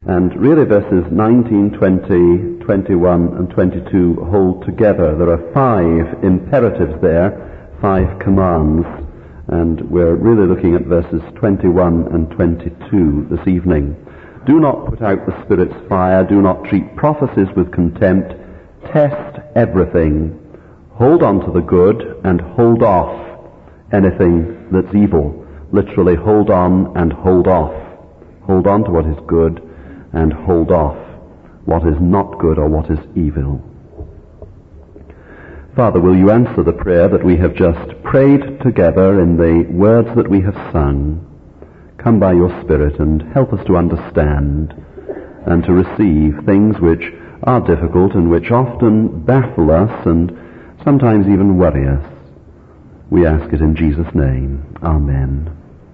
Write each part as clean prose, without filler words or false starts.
And really verses 19, 20, 21 and 22 hold together. There are 5 imperatives there, 5 commands, and we're really looking at verses 21 and 22 this evening. Do not put out the Spirit's fire, do not treat prophecies with contempt, test everything, hold on to the good and hold off anything that's evil. Literally, hold on and hold off. Hold on to what is good and hold off what is not good or what is evil. Father, will you answer the prayer that we have just prayed together in the words that we have sung? Come by your Spirit and help us to understand and to receive things which are difficult and which often baffle us and sometimes even worry us. We ask it in Jesus' name. Amen.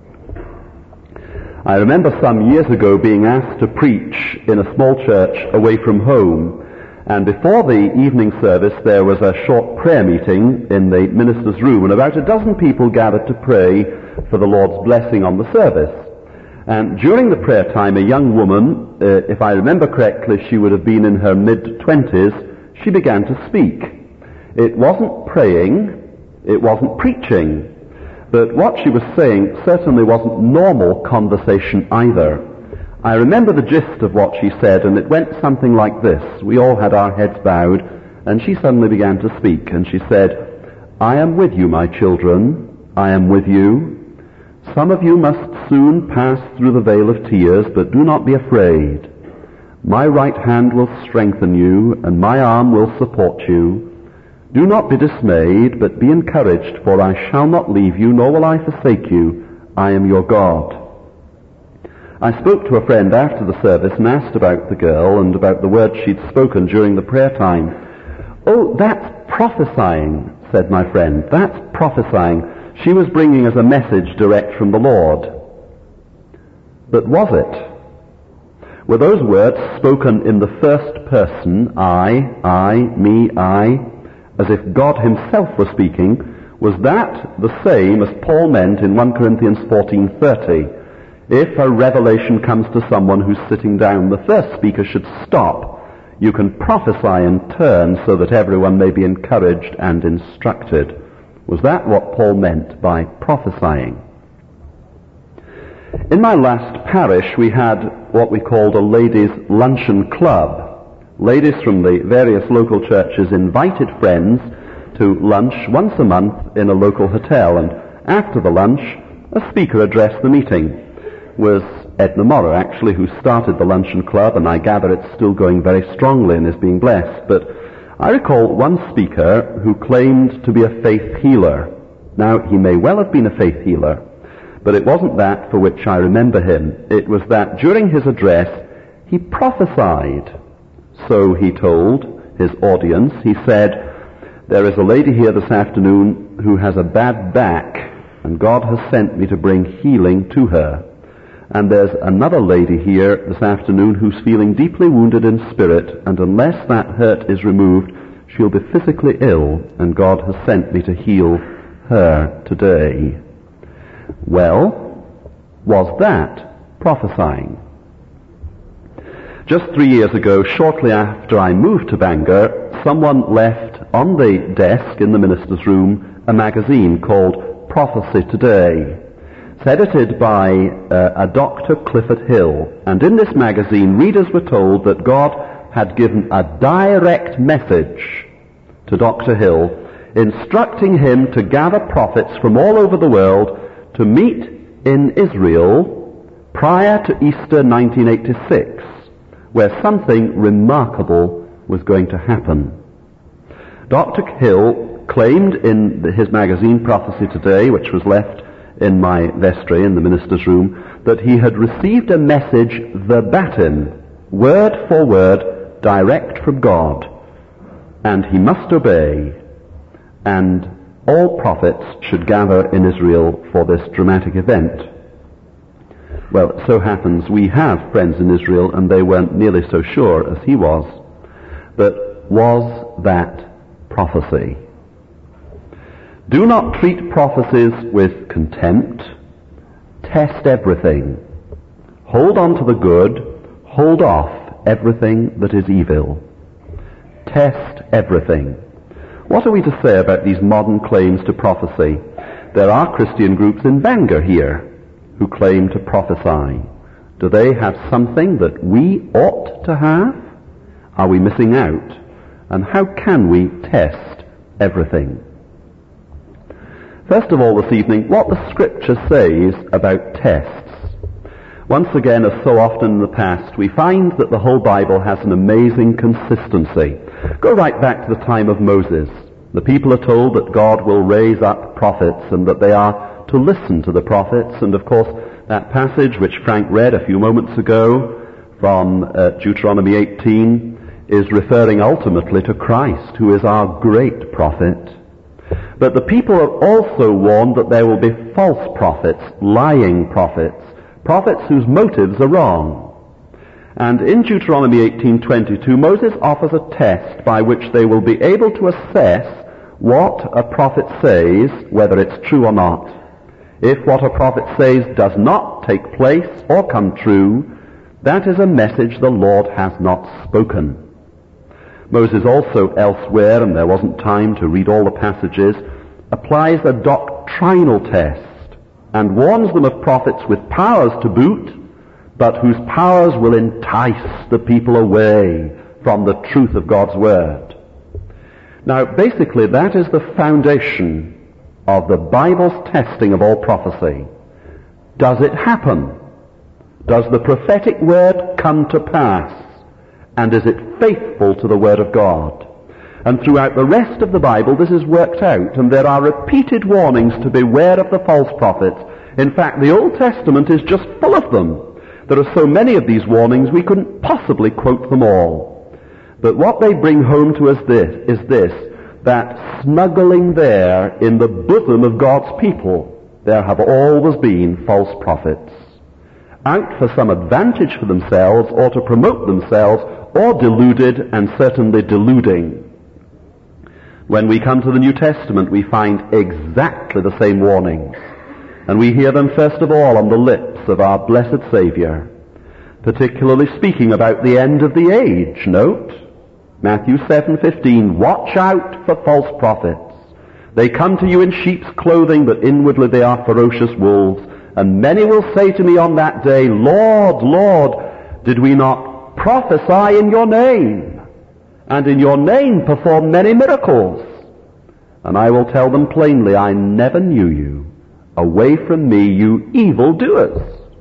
I remember some years ago being asked to preach in a small church away from home, and before the evening service there was a short prayer meeting in the minister's room, and about a dozen people gathered to pray for the Lord's blessing on the service. And during the prayer time, a young woman, if I remember correctly, she would have been in her mid-20s, she began to speak. It wasn't praying, it wasn't preaching. But what she was saying certainly wasn't normal conversation either. I remember the gist of what she said, and it went something like this. We all had our heads bowed, and she suddenly began to speak, and she said, I am with you, my children. I am with you. Some of you must soon pass through the vale of tears, but do not be afraid. My right hand will strengthen you, and my arm will support you. Do not be dismayed, but be encouraged, for I shall not leave you, nor will I forsake you. I am your God. I spoke to a friend after the service and asked about the girl and about the words she'd spoken during the prayer time. Oh, that's prophesying, said my friend. That's prophesying. She was bringing us a message direct from the Lord. But was it? Were those words spoken in the first person, I, me, I, as if God himself were speaking? Was that the same as Paul meant in 1 Corinthians 14:30? If a revelation comes to someone who's sitting down, the first speaker should stop. You can prophesy in turn so that everyone may be encouraged and instructed. Was that what Paul meant by prophesying? In my last parish, we had what we called a ladies' luncheon club. Ladies from the various local churches invited friends to lunch once a month in a local hotel, and after the lunch, a speaker addressed the meeting. It was Edna Morrow, actually, who started the luncheon club, and I gather it's still going very strongly and is being blessed. But I recall one speaker who claimed to be a faith healer. Now, he may well have been a faith healer, but it wasn't that for which I remember him. It was that during his address, he prophesied. So he told his audience, he said, there is a lady here this afternoon who has a bad back, and God has sent me to bring healing to her. And there's another lady here this afternoon who's feeling deeply wounded in spirit, and unless that hurt is removed, she'll be physically ill, and God has sent me to heal her today. Well, was that prophesying? Just 3 years ago, shortly after I moved to Bangor, someone left on the desk in the minister's room a magazine called Prophecy Today. It's edited by a Dr. Clifford Hill, and in this magazine readers were told that God had given a direct message to Dr. Hill, instructing him to gather prophets from all over the world to meet in Israel prior to Easter 1986, where something remarkable was going to happen. Dr. Hill claimed in his magazine Prophecy Today, which was left in my vestry in the minister's room, that he had received a message verbatim, word for word, direct from God, and he must obey, and all prophets should gather in Israel for this dramatic event. Well, it so happens we have friends in Israel, and they weren't nearly so sure as he was. But was that prophecy? Do not treat prophecies with contempt. Test everything. Hold on to the good. hold off everything that is evil. Test everything. What are we to say about these modern claims to prophecy? There are Christian groups in Bangor here who claim to prophesy. Do they have something that we ought to have? Are we missing out? And how can we test everything? First of all this evening, what the Scripture says about tests. Once again, as so often in the past, we find that the whole Bible has an amazing consistency. Go right back to the time of Moses. The people are told that God will raise up prophets and that they are to listen to the prophets. And of course, that passage which Frank read a few moments ago from Deuteronomy 18 is referring ultimately to Christ, who is our great prophet. But the people are also warned that there will be false prophets, lying prophets, prophets whose motives are wrong. And in Deuteronomy 18:22, Moses offers a test by which they will be able to assess what a prophet says, whether it's true or not. If what a prophet says does not take place or come true, that is a message the Lord has not spoken. Moses also elsewhere, and there wasn't time to read all the passages, applies a doctrinal test and warns them of prophets with powers to boot, but whose powers will entice the people away from the truth of God's Word. Now, basically, that is the foundation of the Bible's testing of all prophecy. Does it happen? Does the prophetic word come to pass? And is it faithful to the Word of God? And throughout the rest of the Bible, this is worked out, and there are repeated warnings to beware of the false prophets. In fact, the Old Testament is just full of them. There are so many of these warnings, we couldn't possibly quote them all. But what they bring home to us is this, that snuggling there in the bosom of God's people, there have always been false prophets, out for some advantage for themselves or to promote themselves, or deluded and certainly deluding. When we come to the New Testament, we find exactly the same warnings. And we hear them first of all on the lips of our blessed Saviour, particularly speaking about the end of the age. Note, Matthew 7:15, watch out for false prophets. They come to you in sheep's clothing, but inwardly they are ferocious wolves. And many will say to me on that day, Lord, Lord, did we not prophesy in your name, and in your name perform many miracles? And I will tell them plainly, I never knew you. Away from me, you evildoers.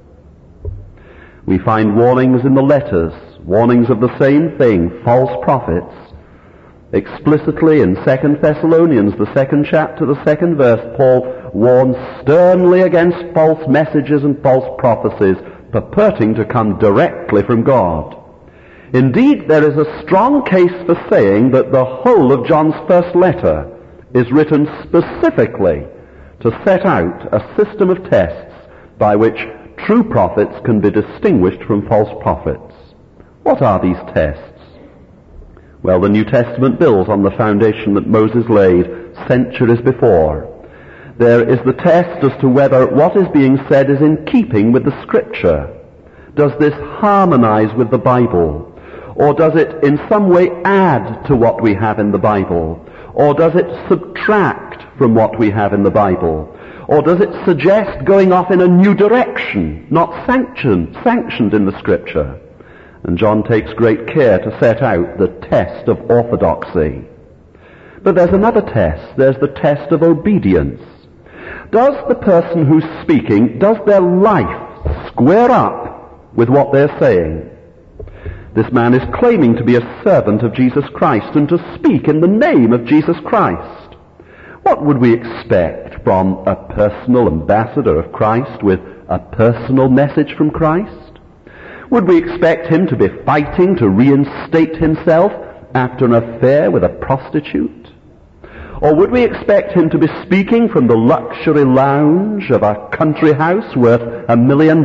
We find warnings in the letters, warnings of the same thing, false prophets. Explicitly in 2 Thessalonians, the 2nd chapter, the 2nd verse, Paul warns sternly against false messages and false prophecies purporting to come directly from God. Indeed, there is a strong case for saying that the whole of John's first letter is written specifically to set out a system of tests by which true prophets can be distinguished from false prophets. What are these tests? Well, the New Testament builds on the foundation that Moses laid centuries before. There is the test as to whether what is being said is in keeping with the Scripture. Does this harmonize with the Bible? Or does it in some way add to what we have in the Bible? Or does it subtract from what we have in the Bible? Or does it suggest going off in a new direction, not sanctioned in the Scripture? And John takes great care to set out the test of orthodoxy. But there's another test. There's the test of obedience. Does the person who's speaking, does their life square up with what they're saying? This man is claiming to be a servant of Jesus Christ and to speak in the name of Jesus Christ. What would we expect from a personal ambassador of Christ with a personal message from Christ? Would we expect him to be fighting to reinstate himself after an affair with a prostitute? Or would we expect him to be speaking from the luxury lounge of a country house worth $1 million?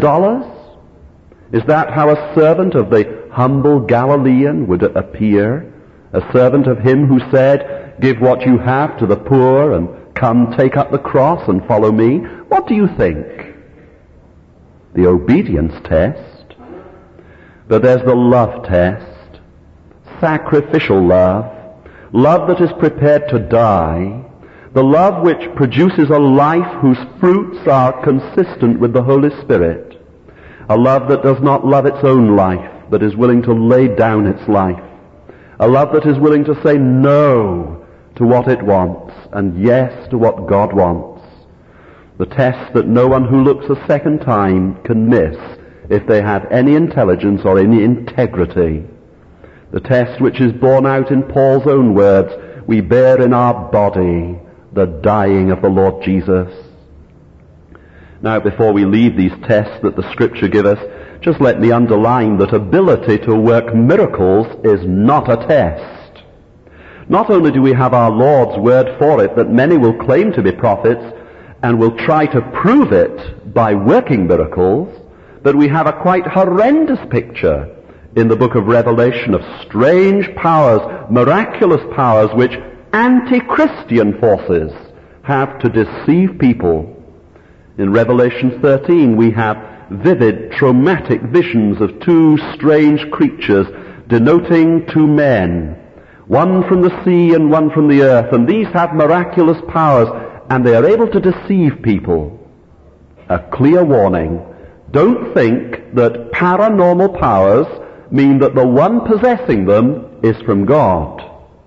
Is that how a servant of the humble Galilean would appear? A servant of him who said, give what you have to the poor and come take up the cross and follow me? What do you think? The obedience test. But there's the love test, sacrificial love, love that is prepared to die, the love which produces a life whose fruits are consistent with the Holy Spirit, a love that does not love its own life, but is willing to lay down its life, a love that is willing to say no to what it wants and yes to what God wants. The test that no one who looks a second time can miss if they have any intelligence or any integrity. The test which is borne out in Paul's own words, we bear in our body the dying of the Lord Jesus. Now, before we leave these tests that the Scripture give us, just let me underline that ability to work miracles is not a test. Not only do we have our Lord's word for it, that many will claim to be prophets and will try to prove it by working miracles, but we have a quite horrendous picture in the book of Revelation of strange powers, miraculous powers, which anti-Christian forces have to deceive people. In Revelation 13 we have vivid, traumatic visions of two strange creatures denoting two men, one from the sea and one from the earth, and these have miraculous powers, and they are able to deceive people. A clear warning. Don't think that paranormal powers mean that the one possessing them is from God.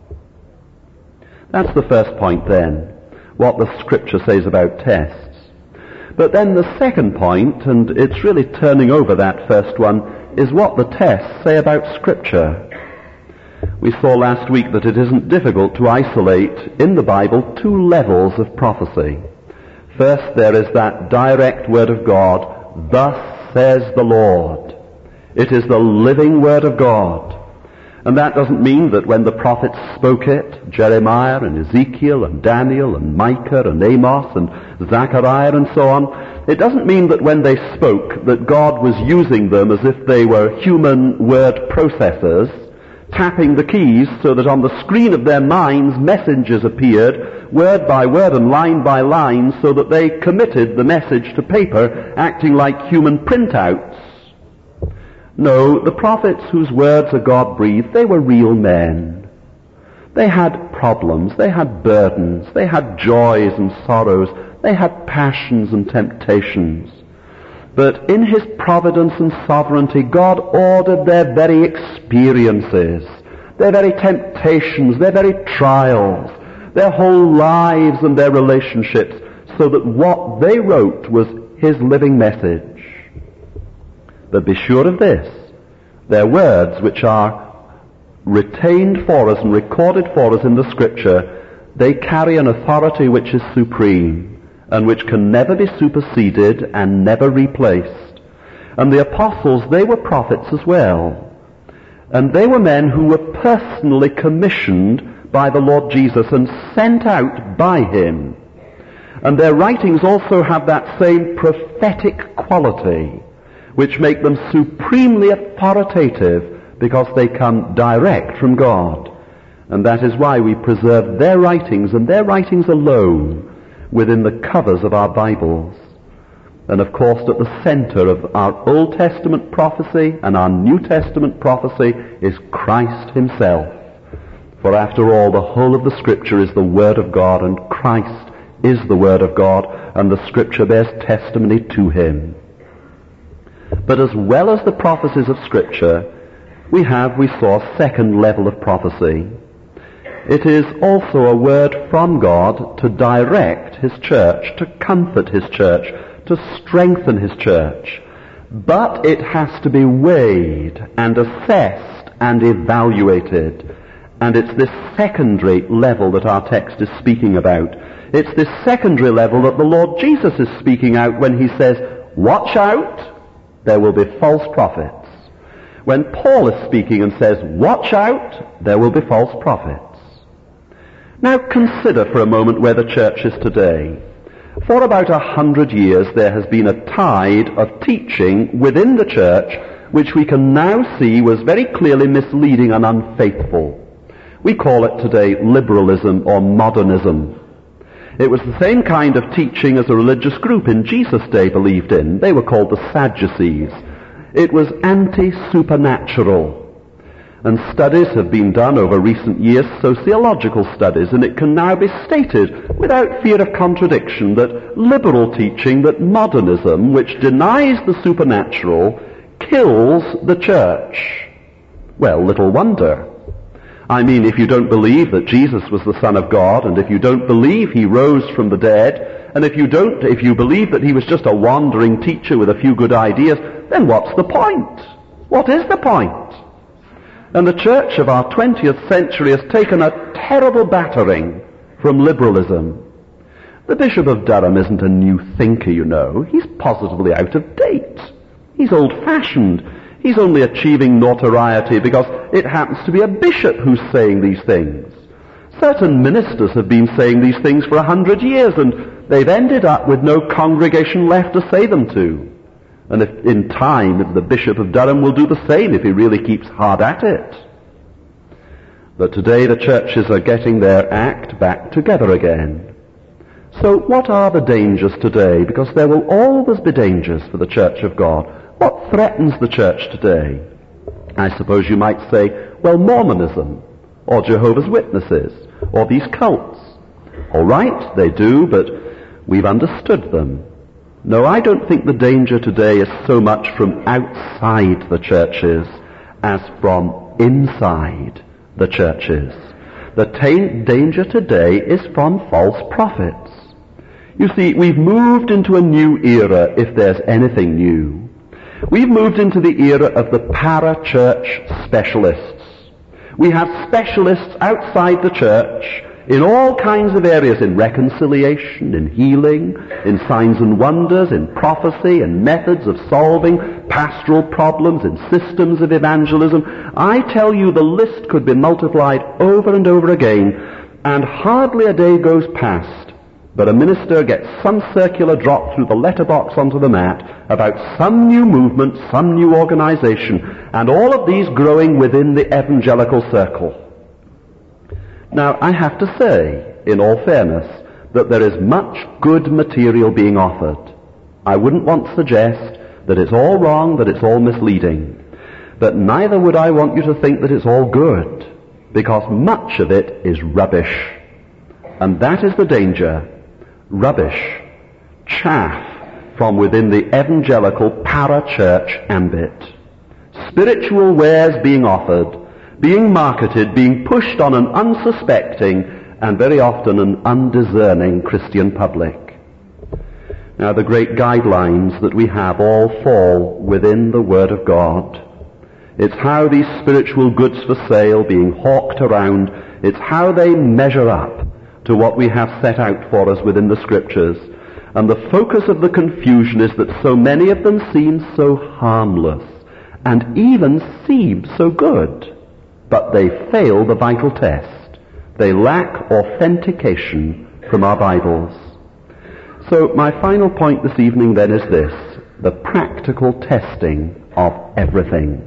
That's the first point then, what the Scripture says about tests. But then the second point, and it's really turning over that first one, is what the tests say about Scripture. We saw last week that it isn't difficult to isolate in the Bible two levels of prophecy. First, there is that direct word of God, thus says the Lord. It is the living word of God. And that doesn't mean that when the prophets spoke it, Jeremiah and Ezekiel and Daniel and Micah and Amos and Zechariah and so on, it doesn't mean that when they spoke that God was using them as if they were human word processors, tapping the keys so that on the screen of their minds messages appeared, word by word and line by line, so that they committed the message to paper, acting like human printouts. No, the prophets whose words are God-breathed, they were real men. They had problems, they had burdens, they had joys and sorrows, they had passions and temptations. But in His providence and sovereignty, God ordered their very experiences, their very temptations, their very trials, their whole lives and their relationships, so that what they wrote was His living message. But be sure of this, their words, which are retained for us and recorded for us in the Scripture, they carry an authority which is supreme and which can never be superseded and never replaced. And the apostles, they were prophets as well. And they were men who were personally commissioned by the Lord Jesus and sent out by Him. And their writings also have that same prophetic quality, which make them supremely authoritative because they come direct from God. And that is why we preserve their writings and their writings alone within the covers of our Bibles. And of course at the center of our Old Testament prophecy and our New Testament prophecy is Christ Himself. For after all, the whole of the Scripture is the Word of God, and Christ is the Word of God, and the Scripture bears testimony to Him. But as well as the prophecies of Scripture, we saw a second level of prophecy. It is also a word from God to direct His church, to comfort His church, to strengthen His church. But it has to be weighed and assessed and evaluated. And it's this secondary level that our text is speaking about. It's this secondary level that the Lord Jesus is speaking out when He says, watch out, there will be false prophets. When Paul is speaking and says, watch out, there will be false prophets. Now consider for a moment where the church is today. For about 100 years there has been a tide of teaching within the church which we can now see was very clearly misleading and unfaithful. We call it today liberalism or modernism. It was the same kind of teaching as a religious group in Jesus' day believed in. They were called the Sadducees. It was anti-supernatural. And studies have been done over recent years, sociological studies, and it can now be stated without fear of contradiction that liberal teaching, that modernism, which denies the supernatural, kills the church. Well, little wonder. I mean, if you don't believe that Jesus was the Son of God, and if you don't believe he rose from the dead, and if you believe that he was just a wandering teacher with a few good ideas, then what's the point? What is the point? And the church of our 20th century has taken a terrible battering from liberalism. The Bishop of Durham isn't a new thinker, you know. He's positively out of date. He's old-fashioned. He's only achieving notoriety because it happens to be a bishop who's saying these things. Certain ministers have been saying these things for 100 years, and they've ended up with no congregation left to say them to. And if in time, the Bishop of Durham will do the same if he really keeps hard at it. But today the churches are getting their act back together again. So what are the dangers today? Because there will always be dangers for the Church of God. What threatens the church today? I suppose you might say, well, Mormonism, or Jehovah's Witnesses, or these cults. All right, they do, but we've understood them. No, I don't think the danger today is so much from outside the churches as from inside the churches. The danger today is from false prophets. You see, we've moved into a new era, if there's anything new. We've moved into the era of the para-church specialists. We have specialists outside the church in all kinds of areas, in reconciliation, in healing, in signs and wonders, in prophecy, in methods of solving pastoral problems, in systems of evangelism. I tell you, the list could be multiplied over and over again, and hardly a day goes past but a minister gets some circular dropped through the letterbox onto the mat about some new movement, some new organization, and all of these growing within the evangelical circle. Now, I have to say, in all fairness, that there is much good material being offered. I wouldn't want to suggest that it's all wrong, that it's all misleading. But neither would I want you to think that it's all good, because much of it is rubbish. And that is the danger. Rubbish, chaff from within the evangelical para-church ambit. Spiritual wares being offered, being marketed, being pushed on an unsuspecting and very often an undiscerning Christian public. Now, the great guidelines that we have all fall within the Word of God. It's how these spiritual goods for sale being hawked around, it's how they measure up to what we have set out for us within the Scriptures. And the focus of the confusion is that so many of them seem so harmless and even seem so good, but they fail the vital test. They lack authentication from our Bibles. So my final point this evening then is this: the practical testing of everything.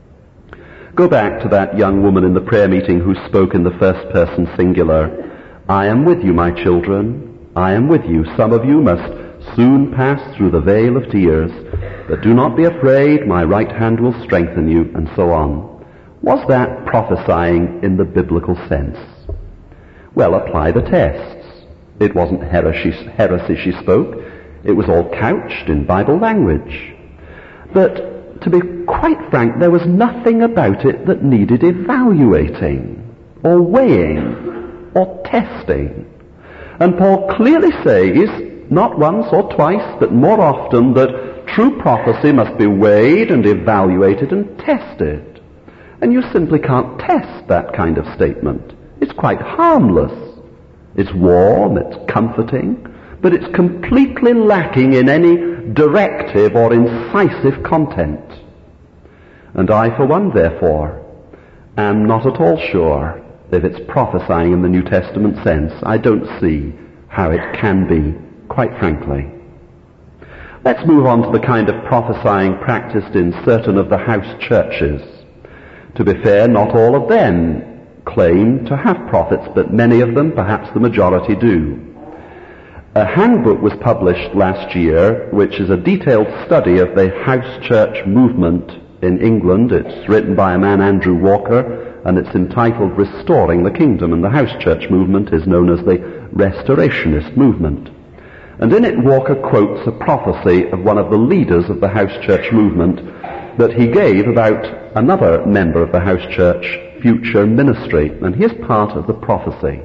Go back to that young woman in the prayer meeting who spoke in the first person singular. I am with you, my children. I am with you. Some of you must soon pass through the vale of tears, but do not be afraid. My right hand will strengthen you, and so on. Was that prophesying in the biblical sense? Well, apply the tests. It wasn't heresy she spoke. It was all couched in Bible language. But to be quite frank, there was nothing about it that needed evaluating or weighing or testing. And Paul clearly says, not once or twice, but more often, that true prophecy must be weighed and evaluated and tested. And you simply can't test that kind of statement. It's quite harmless. It's warm, it's comforting, but it's completely lacking in any directive or incisive content. And I, for one, therefore, am not at all sure if it's prophesying in the New Testament sense. I don't see how it can be, quite frankly. Let's move on to the kind of prophesying practiced in certain of the house churches. To be fair, not all of them claim to have prophets, but many of them, perhaps the majority, do. A handbook was published last year, which is a detailed study of the house church movement in England. It's written by a man, Andrew Walker, and it's entitled Restoring the Kingdom, and the house church movement is known as the Restorationist movement. And in it, Walker quotes a prophecy of one of the leaders of the house church movement that he gave about another member of the house church future ministry. And here's part of the prophecy.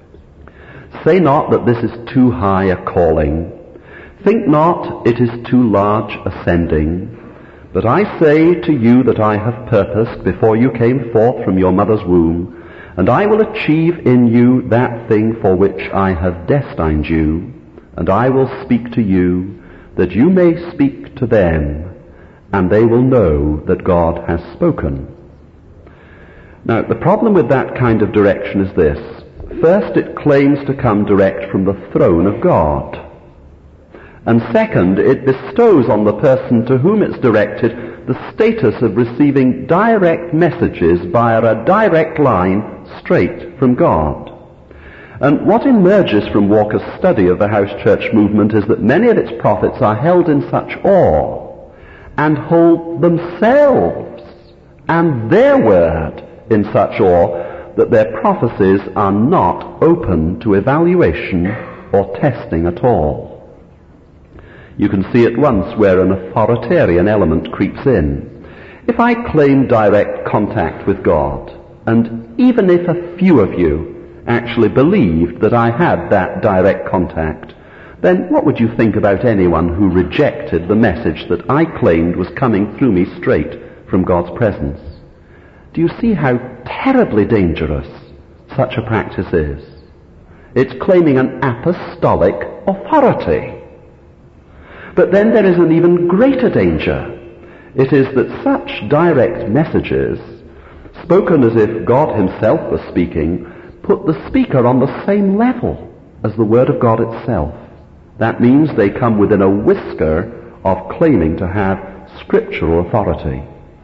Say not that this is too high a calling. Think not it is too large ascending. But I say to you that I have purposed before you came forth from your mother's womb, and I will achieve in you that thing for which I have destined you, and I will speak to you, that you may speak to them, and they will know that God has spoken. Now, the problem with that kind of direction is this. First, it claims to come direct from the throne of God. And second, it bestows on the person to whom it's directed the status of receiving direct messages via a direct line straight from God. And what emerges from Walker's study of the house church movement is that many of its prophets are held in such awe and hold themselves and their word in such awe that their prophecies are not open to evaluation or testing at all. You can see at once where an authoritarian element creeps in. If I claim direct contact with God, and even if a few of you actually believed that I had that direct contact, then what would you think about anyone who rejected the message that I claimed was coming through me straight from God's presence? Do you see how terribly dangerous such a practice is? It's claiming an apostolic authority. But then there is an even greater danger. It is that such direct messages, spoken as if God himself was speaking, put the speaker on the same level as the Word of God itself. That means they come within a whisker of claiming to have scriptural authority.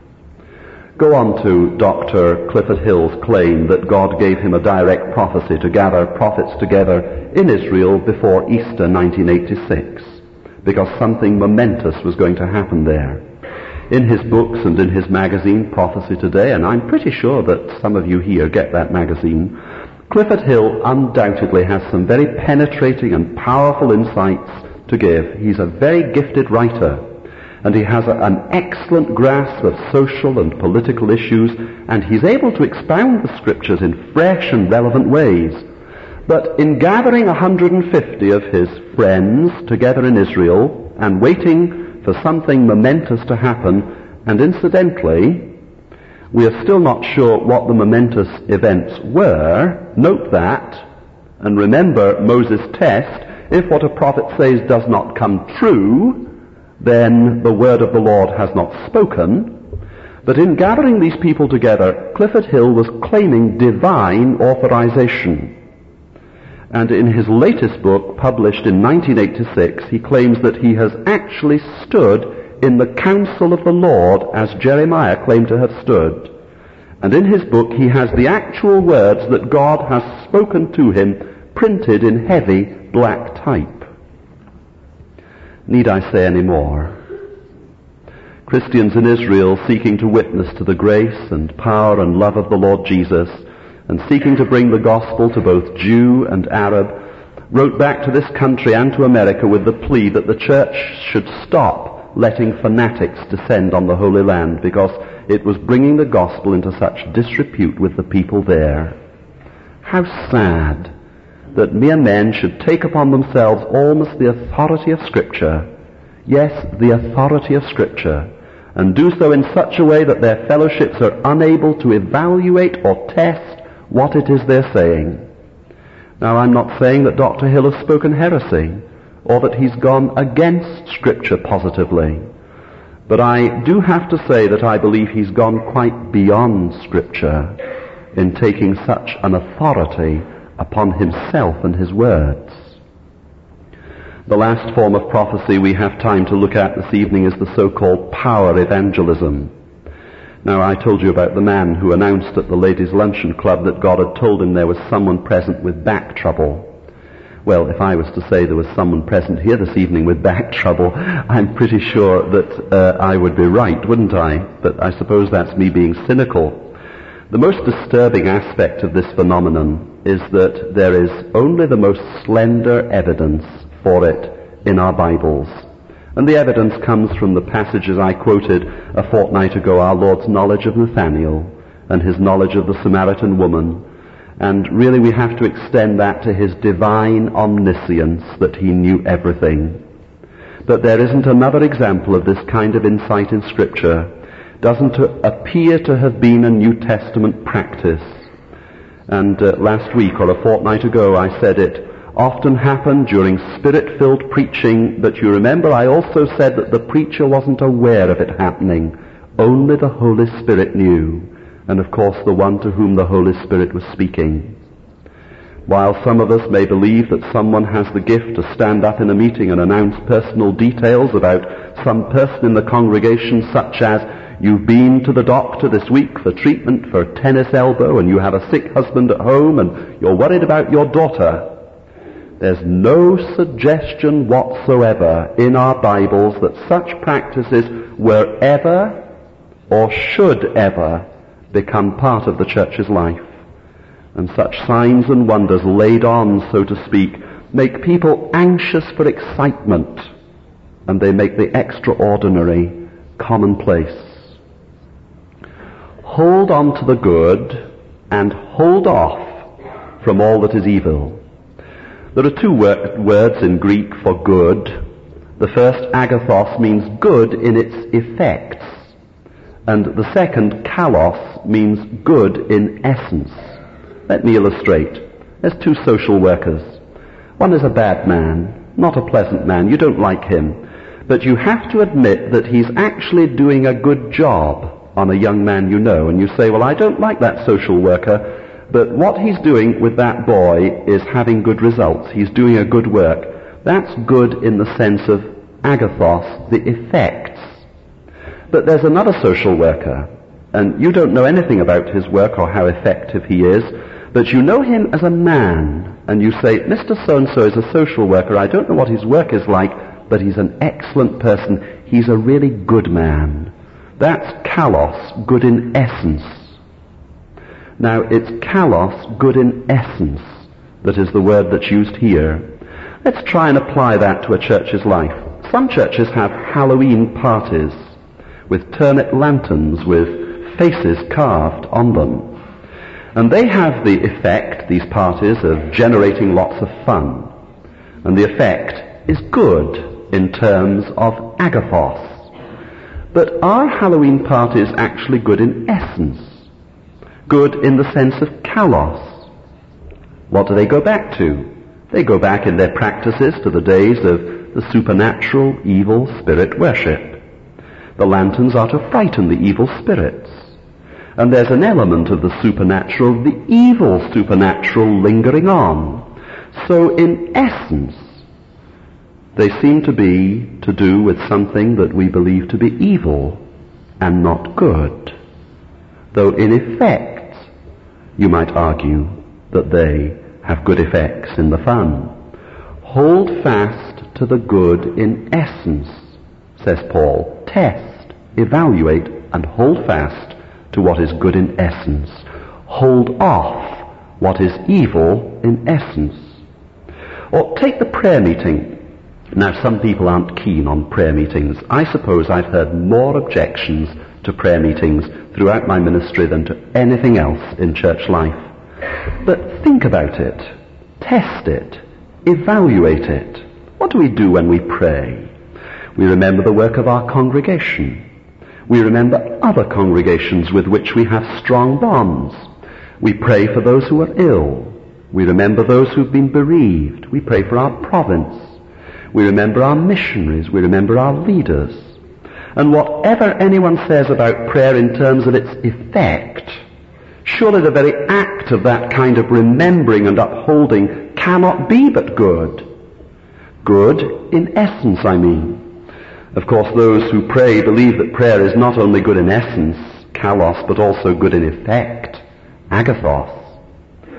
Go on to Dr. Clifford Hill's claim that God gave him a direct prophecy to gather prophets together in Israel before Easter 1986, because something momentous was going to happen there. In his books and in his magazine, Prophecy Today, and I'm pretty sure that some of you here get that magazine, Clifford Hill undoubtedly has some very penetrating and powerful insights to give. He's a very gifted writer, and he has an excellent grasp of social and political issues, and he's able to expound the scriptures in fresh and relevant ways. But in gathering 150 of his friends together in Israel and waiting for something momentous to happen, and incidentally, we are still not sure what the momentous events were. Note that, and remember Moses' test. If what a prophet says does not come true, then the word of the Lord has not spoken. But in gathering these people together, Clifford Hill was claiming divine authorization. And in his latest book, published in 1986, he claims that he has actually stood in the counsel of the Lord as Jeremiah claimed to have stood. And in his book, he has the actual words that God has spoken to him printed in heavy black type. Need I say any more? Christians in Israel seeking to witness to the grace and power and love of the Lord Jesus, and seeking to bring the gospel to both Jew and Arab, wrote back to this country and to America with the plea that the church should stop letting fanatics descend on the Holy Land, because it was bringing the gospel into such disrepute with the people there. How sad that mere men should take upon themselves almost the authority of Scripture, yes, the authority of Scripture, and do so in such a way that their fellowships are unable to evaluate or test what it is they're saying. Now, I'm not saying that Dr. Hill has spoken heresy, or that he's gone against Scripture positively, but I do have to say that I believe he's gone quite beyond Scripture in taking such an authority upon himself and his words. The last form of prophecy we have time to look at this evening is the so-called power evangelism. Now, I told you about the man who announced at the ladies' luncheon club that God had told him there was someone present with back trouble. Well, if I was to say there was someone present here this evening with back trouble, I'm pretty sure that I would be right, wouldn't I? But I suppose that's me being cynical. The most disturbing aspect of this phenomenon is that there is only the most slender evidence for it in our Bibles. And the evidence comes from the passages I quoted a fortnight ago, our Lord's knowledge of Nathanael and his knowledge of the Samaritan woman. And really we have to extend that to his divine omniscience, that he knew everything. But there isn't another example of this kind of insight in Scripture. Doesn't appear to have been a New Testament practice. And last week or a fortnight ago I said it often happened during Spirit-filled preaching, but you remember I also said that the preacher wasn't aware of it happening. Only the Holy Spirit knew. And of course the one to whom the Holy Spirit was speaking. While some of us may believe that someone has the gift to stand up in a meeting and announce personal details about some person in the congregation, such as, you've been to the doctor this week for treatment for a tennis elbow, and you have a sick husband at home, and you're worried about your daughter, there's no suggestion whatsoever in our Bibles that such practices were ever or should ever become part of the church's life. And such signs and wonders laid on, so to speak, make people anxious for excitement, and they make the extraordinary commonplace. Hold on to the good and hold off from all that is evil. There are two words in Greek for good. The first, agathos, means good in its effects. And the second, kalos, means good in essence. Let me illustrate. There's two social workers. One is a bad man, not a pleasant man. You don't like him. But you have to admit that he's actually doing a good job on a young man you know. And you say, well, I don't like that social worker, but what he's doing with that boy is having good results. He's doing a good work. That's good in the sense of agathos, the effects. But there's another social worker, and you don't know anything about his work or how effective he is, but you know him as a man, and you say, Mr. So-and-so is a social worker. I don't know what his work is like, but he's an excellent person. He's a really good man. That's kalos, good in essence. Now, it's kalos, good in essence, that is the word that's used here. Let's try and apply that to a church's life. Some churches have Halloween parties with turnip lanterns with faces carved on them. And they have the effect, these parties, of generating lots of fun. And the effect is good in terms of agathos. But are Halloween parties actually good in essence? Good in the sense of kalos? What do they go back to? They go back in their practices to the days of the supernatural evil spirit worship. The lanterns are to frighten the evil spirits. And there's an element of the supernatural, the evil supernatural, lingering on. So in essence, they seem to be to do with something that we believe to be evil and not good. Though in effect, you might argue that they have good effects in the fun. Hold fast to the good in essence, says Paul. Test, evaluate, and hold fast to what is good in essence. Hold off what is evil in essence. Or take the prayer meeting. Now, some people aren't keen on prayer meetings. I suppose I've heard more objections to prayer meetings throughout my ministry than to anything else in church life. But think about it. Test it. Evaluate it. What do we do when we pray? We remember the work of our congregation. We remember other congregations with which we have strong bonds. We pray for those who are ill. We remember those who've been bereaved. We pray for our province. We remember our missionaries. We remember our leaders. And whatever anyone says about prayer in terms of its effect, surely the very act of that kind of remembering and upholding cannot be but good. Good in essence, I mean. Of course, those who pray believe that prayer is not only good in essence, kalos, but also good in effect, agathos.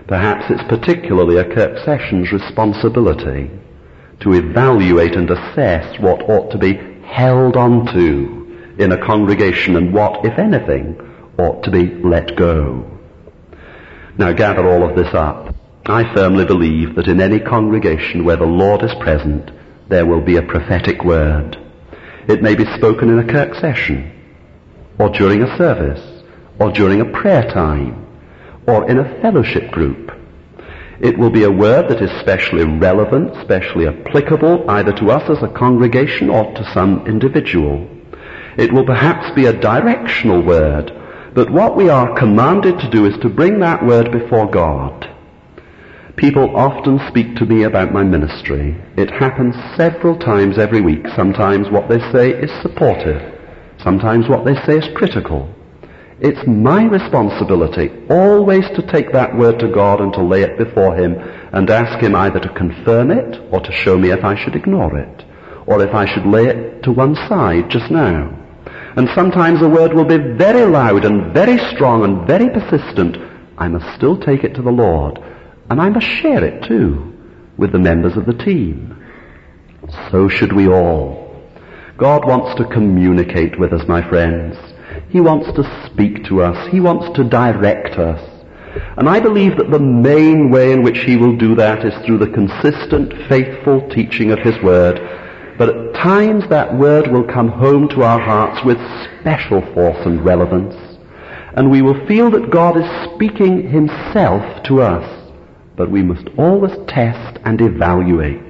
Perhaps it's particularly a Kirk Sessions responsibility to evaluate and assess what ought to be held on to in a congregation and what, if anything, ought to be let go. Now gather all of this up. I firmly believe that in any congregation where the Lord is present, there will be a prophetic word. It may be spoken in a Kirk session, or during a service, or during a prayer time, or in a fellowship group. It will be a word that is specially relevant, specially applicable, either to us as a congregation or to some individual. It will perhaps be a directional word, but what we are commanded to do is to bring that word before God. People often speak to me about my ministry. It happens several times every week. Sometimes what they say is supportive. Sometimes what they say is critical. It's my responsibility always to take that word to God and to lay it before Him and ask Him either to confirm it or to show me if I should ignore it, or if I should lay it to one side just now. And sometimes a word will be very loud and very strong and very persistent. I must still take it to the Lord, and I must share it too with the members of the team. So should we all. God wants to communicate with us, my friends. He wants to speak to us. He wants to direct us. And I believe that the main way in which He will do that is through the consistent, faithful teaching of His Word. But at times that Word will come home to our hearts with special force and relevance. And we will feel that God is speaking Himself to us. But we must always test and evaluate.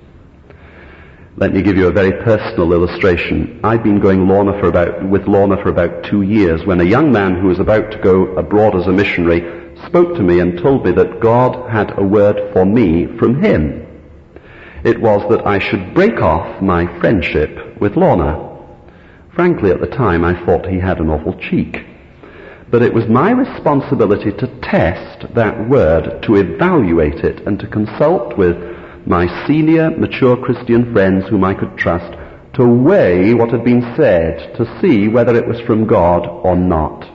Let me give you a very personal illustration. I've been going with Lorna for about 2 years when a young man who was about to go abroad as a missionary spoke to me and told me that God had a word for me from Him. It was that I should break off my friendship with Lorna. Frankly, at the time, I thought he had an awful cheek. But it was my responsibility to test that word, to evaluate it, and to consult with my senior, mature Christian friends whom I could trust, to weigh what had been said, to see whether it was from God or not.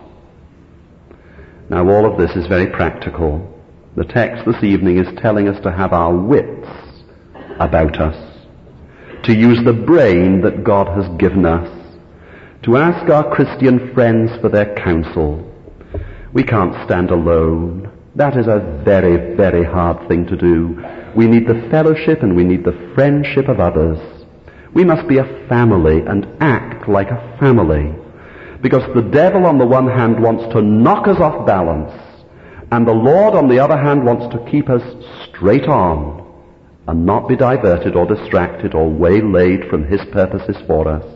Now all of this is very practical. The text this evening is telling us to have our wits about us, to use the brain that God has given us, to ask our Christian friends for their counsel. We can't stand alone. That is a very, very hard thing to do. We need the fellowship and we need the friendship of others. We must be a family and act like a family, because the devil on the one hand wants to knock us off balance, and the Lord on the other hand wants to keep us straight on and not be diverted or distracted or waylaid from His purposes for us.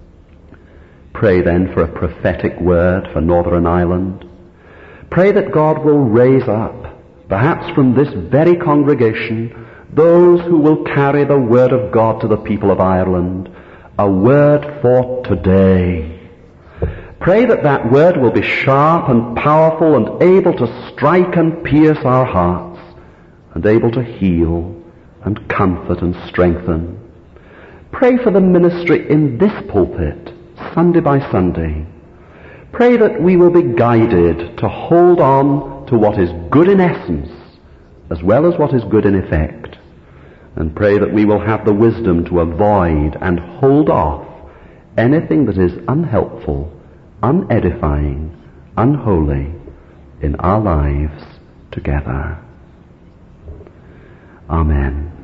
Pray then for a prophetic word for Northern Ireland. Pray that God will raise up, perhaps from this very congregation, those who will carry the word of God to the people of Ireland, a word for today. Pray that that word will be sharp and powerful and able to strike and pierce our hearts, and able to heal and comfort and strengthen. Pray for the ministry in this pulpit, Sunday by Sunday. Pray that we will be guided to hold on to what is good in essence, as well as what is good in effect. And pray that we will have the wisdom to avoid and hold off anything that is unhelpful, unedifying, unholy in our lives together. Amen.